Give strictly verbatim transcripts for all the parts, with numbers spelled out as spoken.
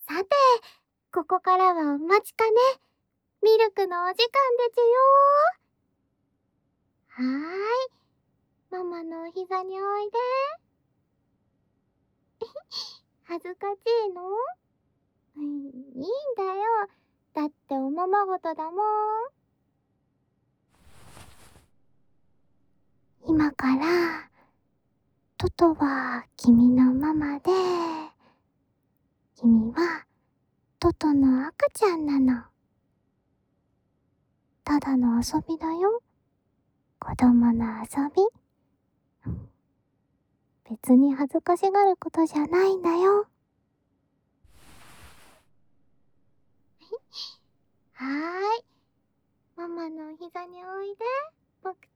さて、ここからはお待ちかね、ミルクのお時間ですよ。はーい。ママのお膝においで。恥ずかしいの？うん、いいんだよ。だっておままごとだもん。今から、トトは君のママで、君はトトの赤ちゃんなの。ただの遊びだよ。子供の遊び。別に恥ずかしがることじゃないんだよ。はーい。ママのお膝においで、僕ち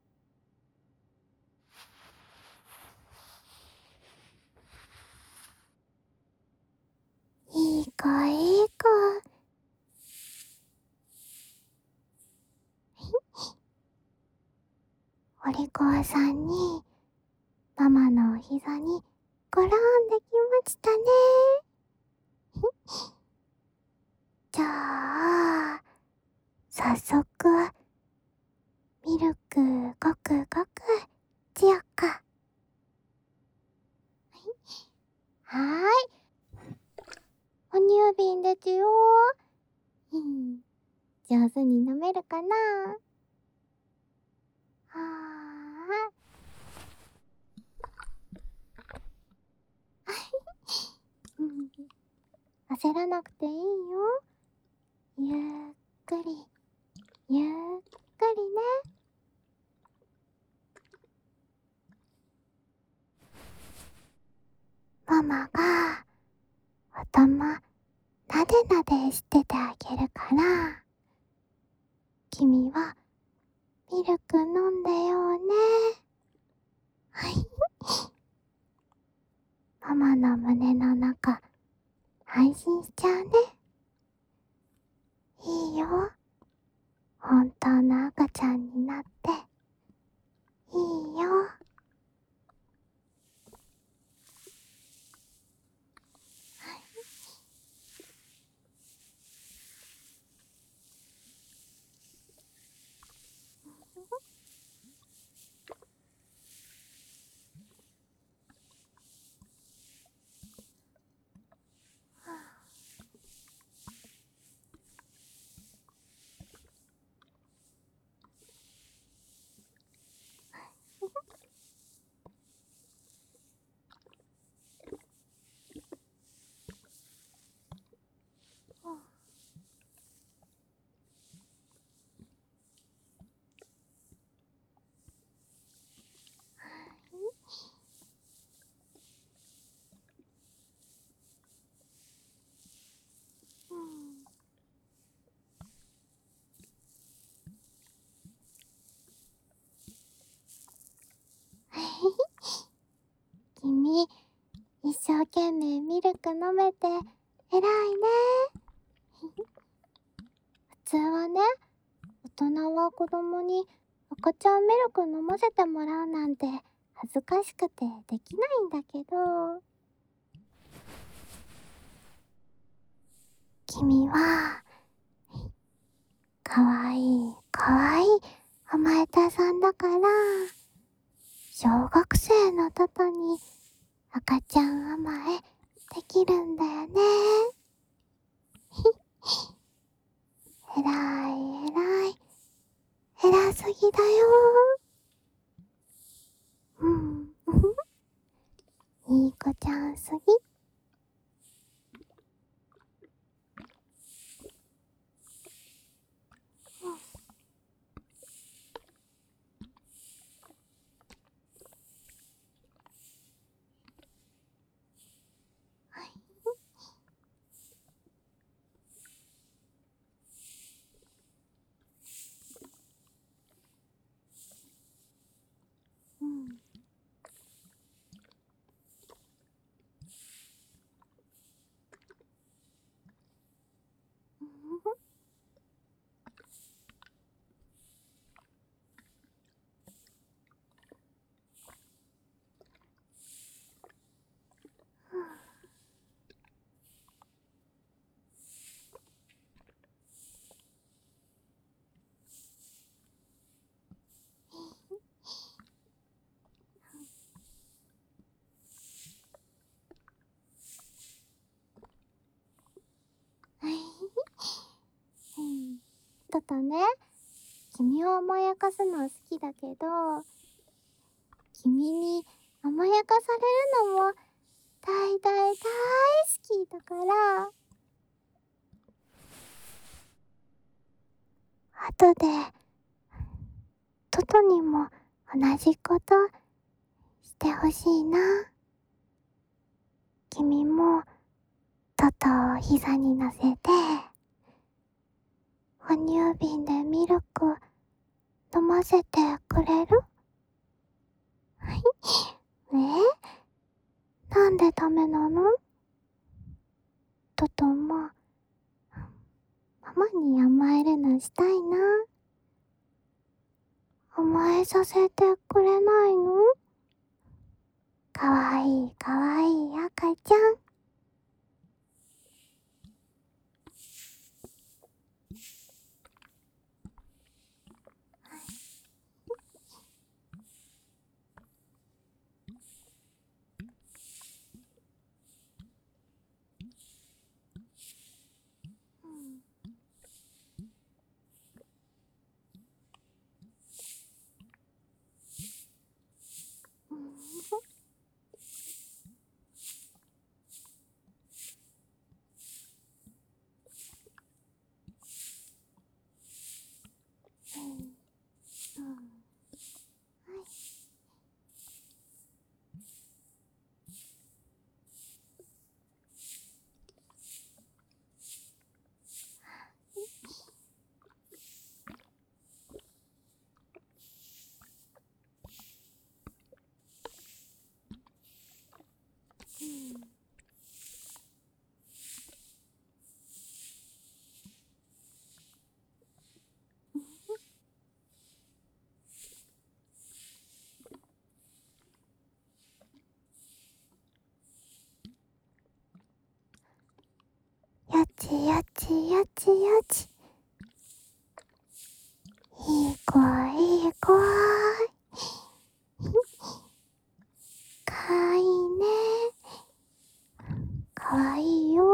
ゃん。いい子いい子。お利口さんに、ママのお膝にゴロンできましたね。じゃあ、早速、ミルクごくごくしよっか。はーい。哺乳瓶ですよ。うん、上手に飲めるかな？はーい。うん、焦らなくていいよ。ゆっくり、ゆっくりね。ママが頭なでなでしててあげるから、君はミルク飲んでよね。はい。ママの胸の中、安心しちゃうね。いいよ。本当の赤ちゃんになって、いいよ。うん、君、一生懸命ミルク飲めて偉いね。普通はね、大人は子供に赤ちゃんミルク飲ませてもらうなんて恥ずかしくてできないんだけど、君はかわいいかわいい甘えたさんだから、小学生のトトに赤ちゃん甘えできるんだよね。えらいえらい、偉すぎだよ。うん。いい子ちゃんすぎ。はい。うん。 トトね、君を甘やかすの好きだけど、君に甘やかされるのも大大大好きだから、後でトトにも同じことしてほしいな。君もトトを膝に乗せて、哺乳瓶でミルク飲ませてくれる？え？なんでダメなの？トトもママに甘えるのしたいな。甘えさせてくれないの？かわいいかわいい赤ちゃん。よちよちよちよち。いい子いい子。かわいいね。かわいいよ。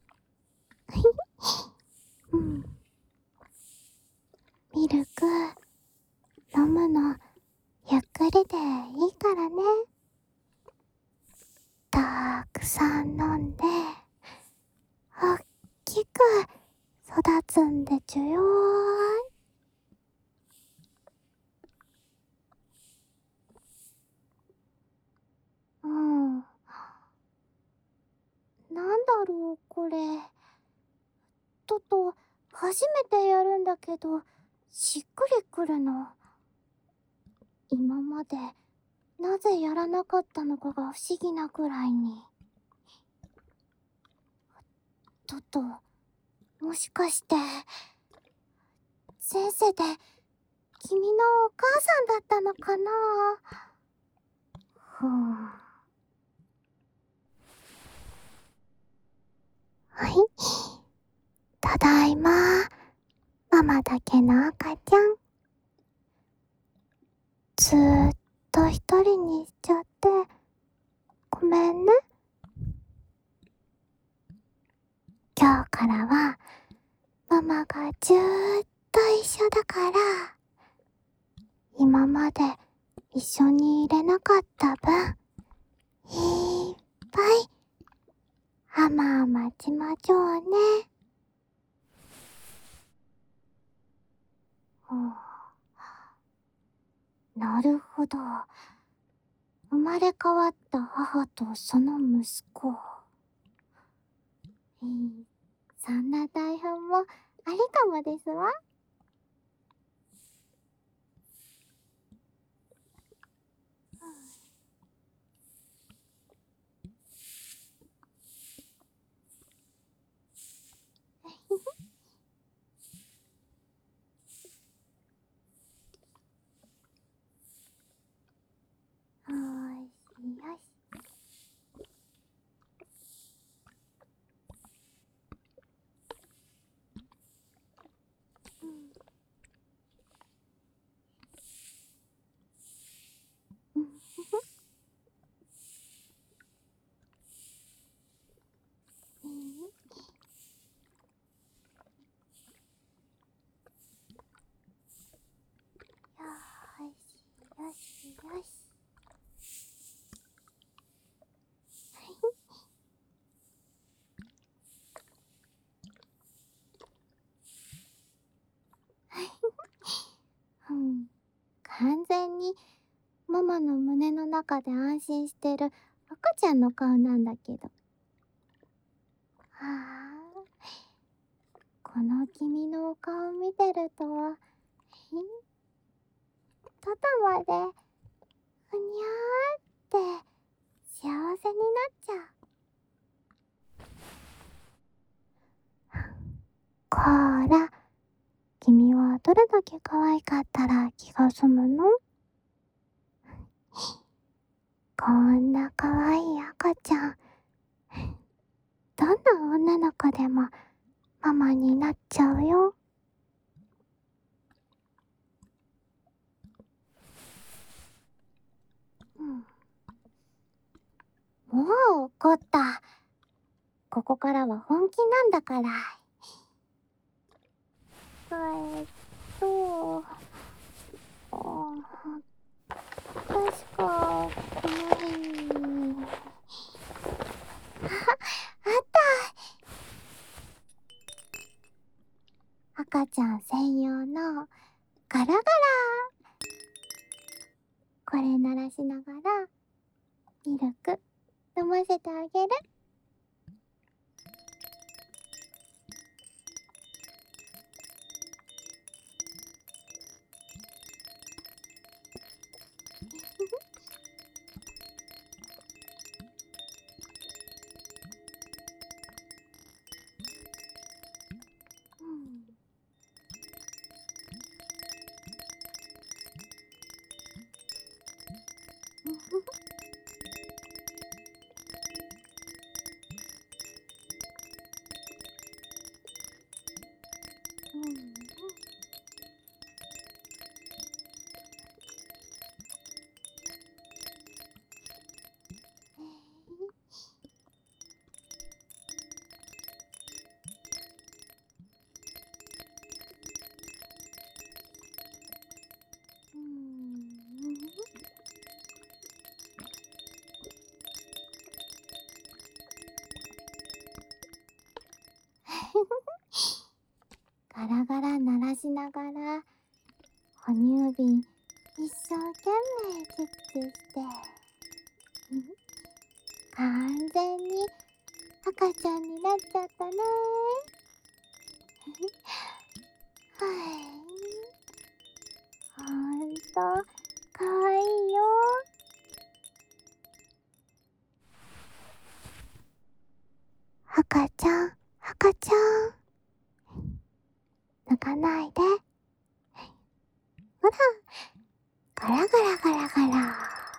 うん。ミルク飲むのゆっくりでいいからね。たくさん飲んでおっきく育つんでちゅよーい。うん。なんだろうこれ。トト初めてやるんだけどしっくりくるの。今までなぜやらなかったのかが不思議なくらいに。トト、もしかして前世で君のお母さんだったのかな？ふん。はい。ただいま。ママだけの赤ちゃん。ずーっと一人にしちゃってごめんね。今日からはママがずーっと一緒だから、今まで一緒にいれなかった分、いっぱい甘々ちましょうね。うん、なるほど。生まれ変わった母とその息子。うん、そんな台本もありかもですわ。よしよし。うマの胸の中で安心してる赤ちゃんの顔なんだけど。はあ、この君のお顔見てると、トトまで、ふにゃーって幸せになっちゃう。こーら、君はどれだけ可愛かったら気が済むの？こんな可愛い赤ちゃん、どんな女の子でもママになっちゃうよ。うん、もう怒った。ここからは本気なんだから。えーっと、あ確か、この辺に。あ、あった。赤ちゃん専用のガラガラ。これ鳴らしながらミルク飲ませてあげる。ガラガラ鳴らしながら哺乳瓶一生懸命チュッチュして完全に赤ちゃんになっちゃったね。はい、ほんとかわいいよ。赤ちゃん、赤ちゃん、泣かないで。ほら、ガラガラガラガラ。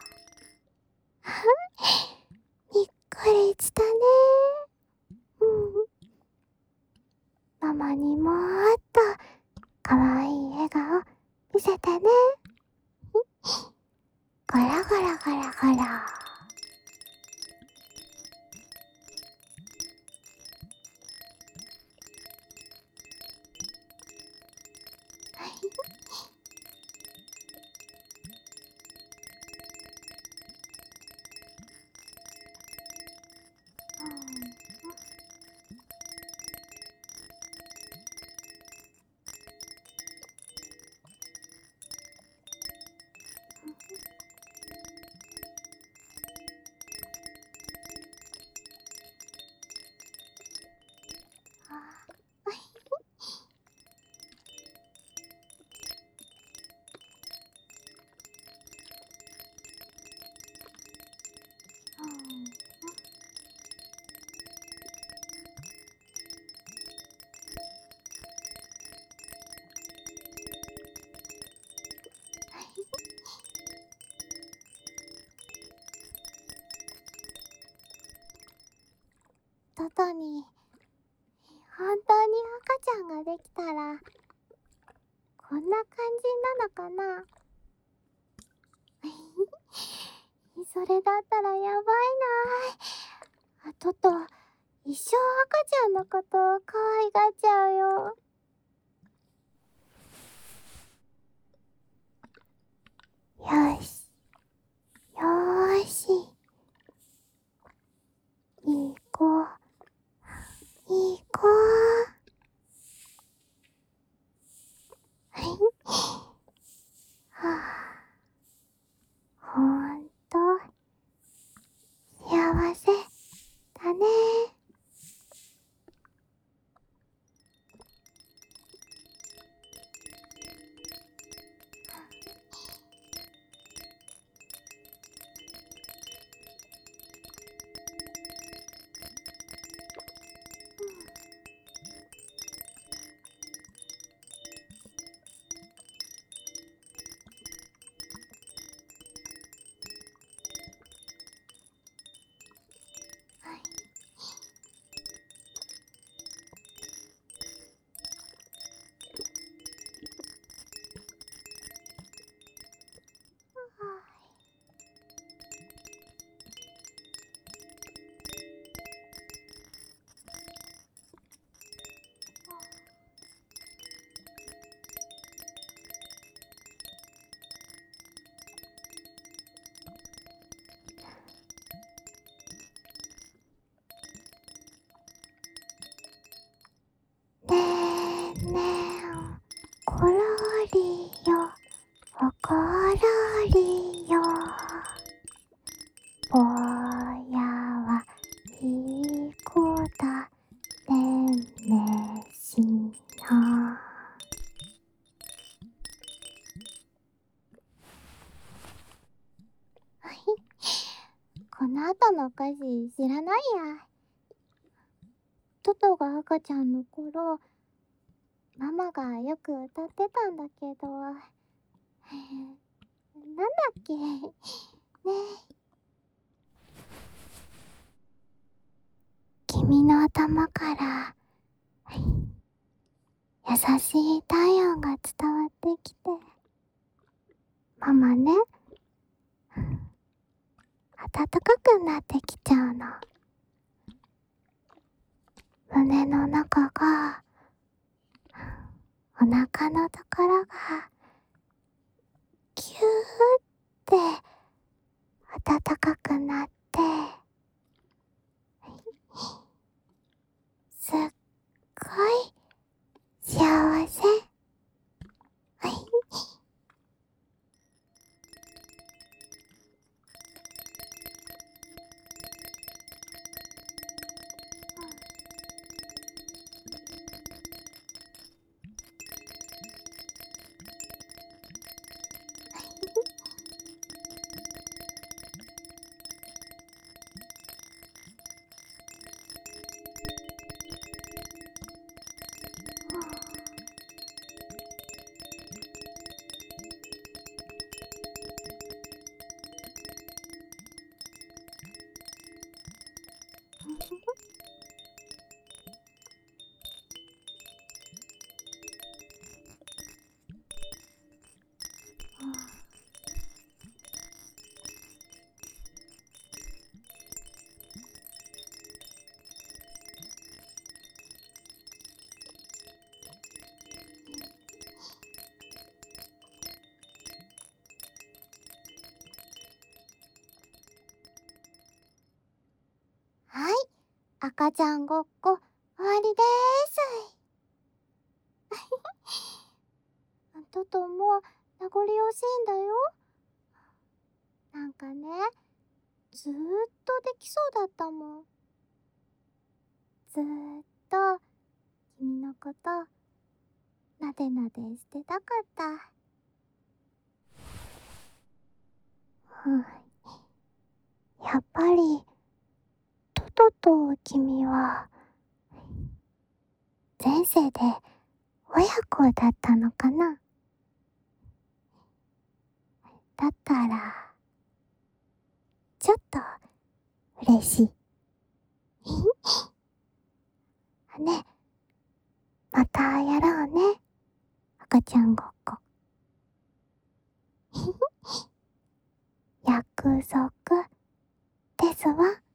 びっくりしたね。うん。ママにもっとかわいい笑顔見せてね。ガラガラガラガラ。トトに本当に赤ちゃんができたらこんな感じなのかな。それだったらやばいな。トト一生赤ちゃんのこと可愛がっちゃうよ。よしよーし、いい子いい子。はあ、ほや。トトが赤ちゃんの頃、ママがよく歌ってたんだけど、なんだっけね。君の頭から優しい体温が伝わってきて、ママね、暖かくなってきちゃうの。胸の中が、お腹のところが、ぎゅーって暖かくなって、すっごい幸せ。はい、赤ちゃんごっこ終わりでーす。トトも名残惜しいんだよ。なんかね、ずーっとできそうだったもん。ずーっと君のことなでなでしてたかった。うん、やっぱりトトと君は前世で親子だったのかな。だったらちょっと嬉しい。ね、またやろうね、赤ちゃんごっこ。約束ですわ。